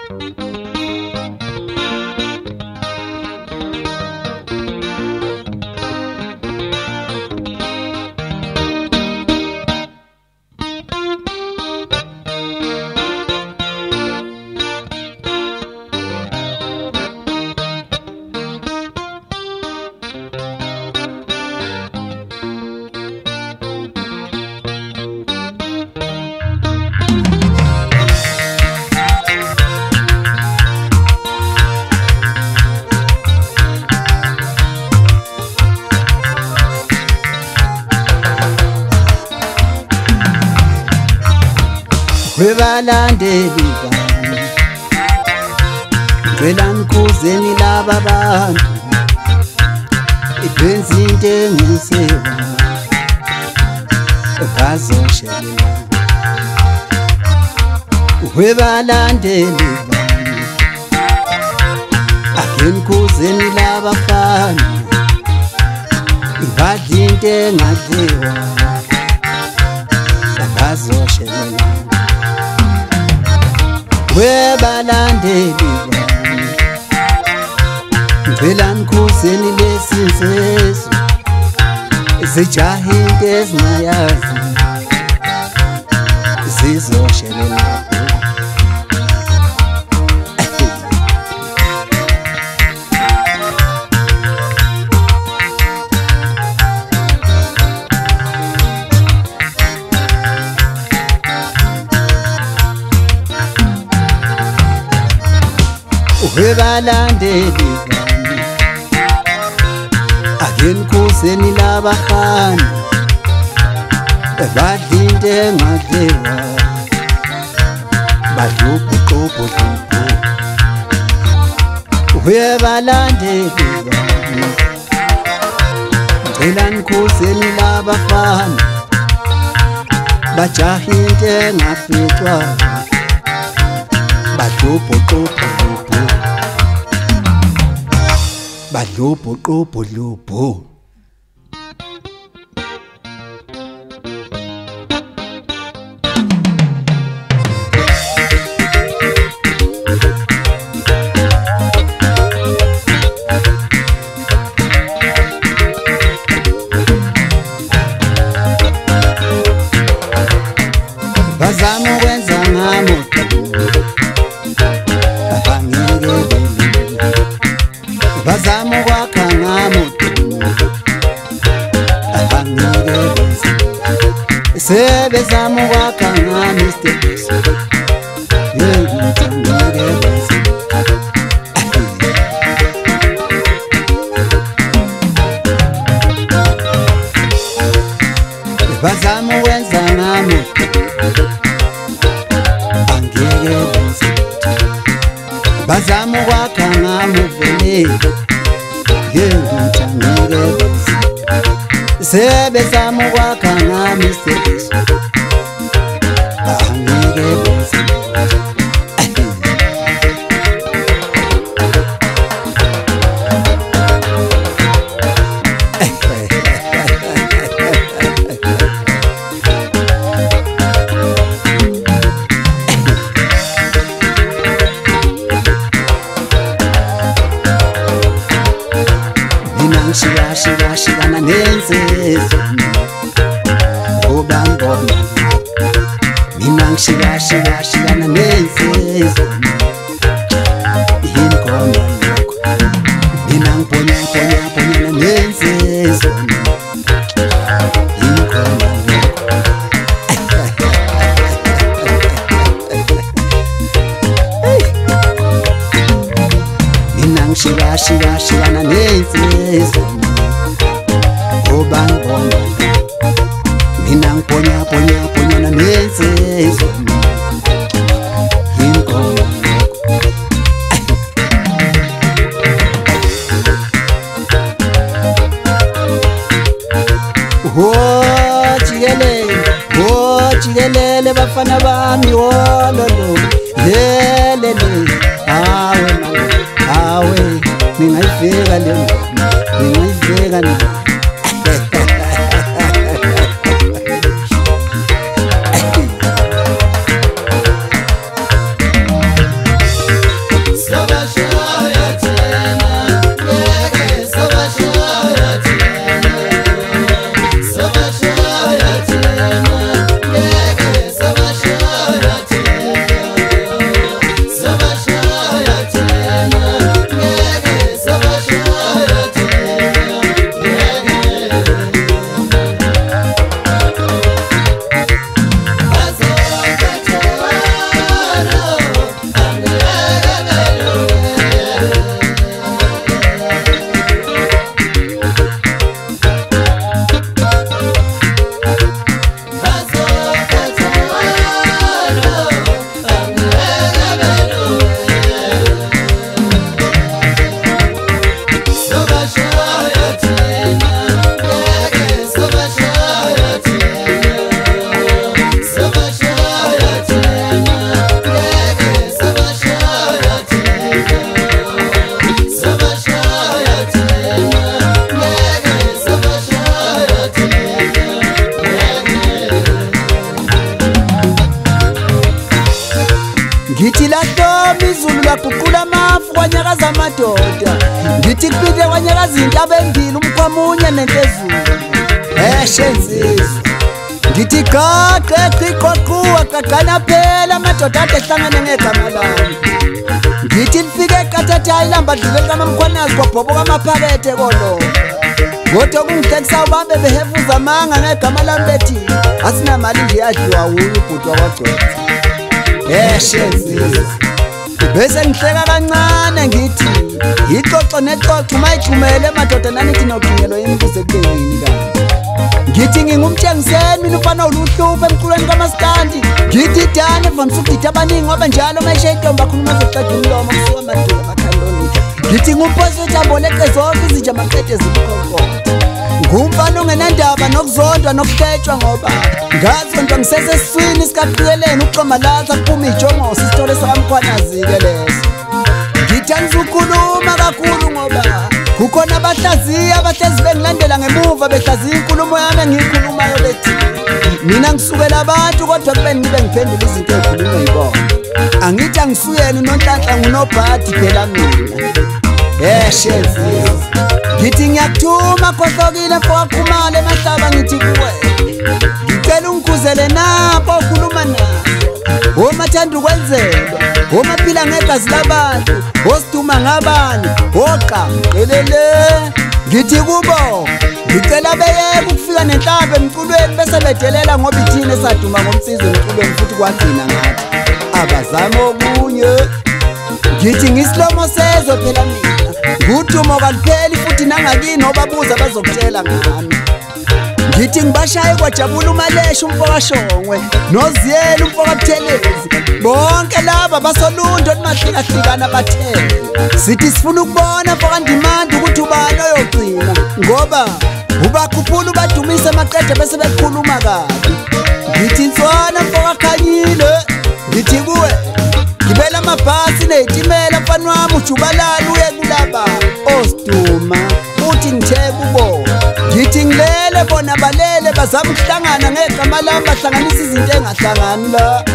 Webalandeli bami ngicela nikuzeni laba bantu ibenza into engisewa bazoshelela. Webalandeli bami ake nikuzeni laba bafana ibadla into engadliwa bazoshelela. Webalandeli bami ngicela nikuzeni lesi nsizwa zijaha into ezingayazi zizoshelela. Webalandeli bami ake nikuzeni laba bafana badla into engadliwa badlubhuqubhuqubhu. Webalandeli bami ngicela nikuzeni laba bafana bajaha into engaficwa badlubhuqubhu badlubhuqubhu. Bazama ukwenza ngami abangeke bazama ukwakha ngami abangeke sebezama ukwakha ngami isitephisi bazama ukwenza ngami angeke bazama ukwakha ngami vele ngeke sebezama ukwakha ngami isitephisi angeke shikana nensizwa ubambona mina ngishikana nensizwa inkomo yakho mina ngiponya nensizwa inkomo yakho mina ngishikana nensizwa ubambona mina ngiponya nensizwa inkomo yakho jikelele bafana bami wololo lelele awe ningayifika le ningayifika na ngithi lahloma izulu laguqula amafu kwanyakaza amadoda ngithi kuphinde kwanyakaza intaba embili umkhwamunye nentezulu shenzizwe ngithi qaqe qiqoquwa qaqana phela amadoda ade ehlangane ngegama lami ngithi lifike eqathatha ilamba dlule likamamkhwanazi kwabhoboka amaphakethe kolo kodwa kungihlekisa ubambe behefuza amanga ngegama lami bethi asinamali nje yadliwa wuyo ubhuti wakwaGcotha shenzizwe bese ngihleka kancane ngithi ixoxo nexoxo mayithumele madoda nanithi noqingelo imibuzo ekubeni kanti ngithi ngingumtshengiseni mina ufana oluhluphe emculweni kaMaskandi ngithi dane vamise ukudida abaningi ngoba njalo mayishe intombi akhuluma zoqeda umlomo kusuka amadoda amakhandoni ngithi ngumphosi wethambo leqe zonke izinja amaqede zimkhonkoda ngumfana ongenandaba nokuzondwa nokuhletshwa ngoba ngazondwa ngisesesiswini sikaqiyeleni ukuxombalaza kuphuma ijongosi isithole sakamkhwanazi-ke leso ngithi angizukhuluma kakhulu ngoba kukhona abahlaziya abahlezi bengilandela ngemuva behlaziya inkulumo yami engiyikhulumayo bethi mina ngisukela abantu kodwa kube ngibe ngiphendula izinto ey'khulunywa yibona angithi angisuyena unonhlanhla ngunobhadi phela mina shenzizwe ngithi ngiyakuthuma khohlokile mfowaqhumala emahlaba ngithi kuwe ngicela ungikhuzele napho okhuluma nazo omathanda ukwenzelwa omaphila ngegazi labantu osiduma ngabanye oqaqelele ngithi kubo ngicela beyeke ukufika nenhlamba emculweni bese bedelela ngoba ithini esaduma ngomsizo emculweni futhi kwagcina ngathi abazame okunye ngithi ngisilomo sezwe phela mina ngudumo kalupheli futhi nangakini obabuza bazokutshela ngami ngithi ngibashaye kwajabula umalesha umfokashongwe noziyeli umfokabuthelezi bonke laba basolundo olumahlikahlukana bathele sithi sifuna ukubona mfokandimanda ukuthi ubani oyogcina ngoba ubakhuphula ubadumise amaqede bese bekhuluma kabi ngithi inswana mfokakhanyile ngithi kuwe gibela amabhasi neyitimela mfana wami ujubalala uye kulaba osiduma uthi ngithe kubo ngithi ngilele bona balele bazama ukuhlangana ngegama lami bahlanganisa izinto engahlangani la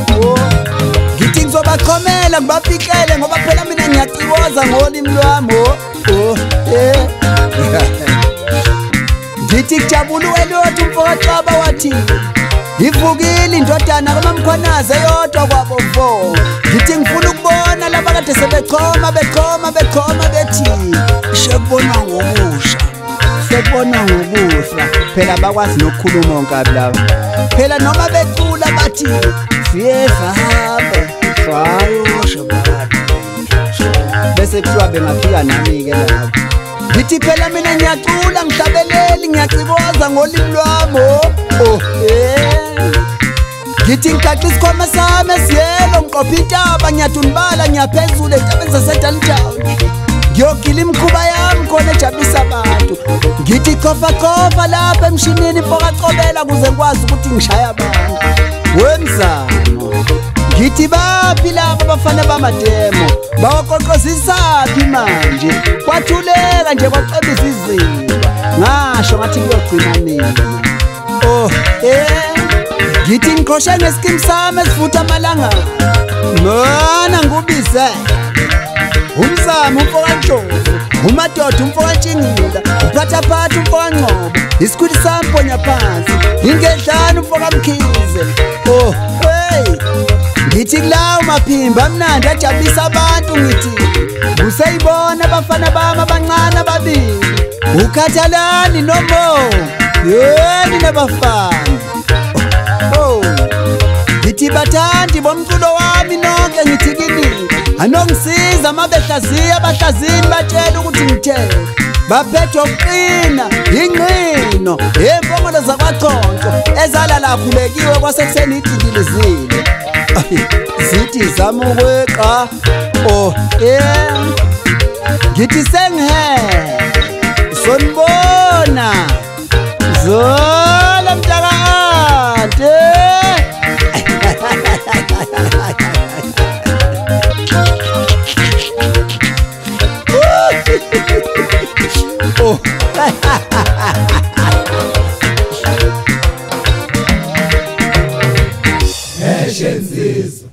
ngithi ngizobachomela ngibapikele ngoba phela mina ngiyaciboza ngolimi lwami ngithi kujabula uwelothi umfokaxaba wathi ivukile indodana kaMamkhwanazi eyodwa kwabo mfo ngithi ngifuna ukubona laba kade sebechoma bethi sekubona ngobusa phela bakwazi nokukhuluma onkabi laba phela noma becula bathi siyeva hambe sayosho bathi bese kuthiwa bengafika nami-ke lapho ngithi phela mina ngiyacula ngihlabeleli ngiyaciboza ngolimi lwami ngithi ngigaqe isikhwama sami esiyelo ngiqopha intaba ngiyadunibala ngiyaphezulu ey'ntabeni zaseDalitown ngiyogila imikhuba yami khona ejabulisa abantu ngithi khofa lapha emshinini mfokaqobela kuze ngikwazi ukuthi ngishaye abantu wemzamo ngithi baphi labo abafana bamademo bawaqoqozisaphi manje kwathuleka nje kwacebisa izinto ngasho ngathi kuyogcina nina ngithi ngiqoshe ngesikimu sami esivutha amalanga mana ngubise umsamo umfokantshonto umadoda umfokantshingila uphathaphatha umfokancobo isikhwili sami mponya phansi ingedlana umfokamkhize ngithi kulawo maphimba amnandi ajabulisa abantu ngithi useyibona abafana bami abancane ababili ukhathalani nomo yeni nabafana ngithi bathandi bomculo wami nonke ngithi kini anongisiza mabehlaziya abahlazini batshela ukuthi ngithele baphethwe ukuqina ingqino impongolo zakwaConco ezalala khulekiwe kwasekuseni idilizile zithi zama ukweqa ngithi sengihe sonibona zola mntaka ante Shenzizwe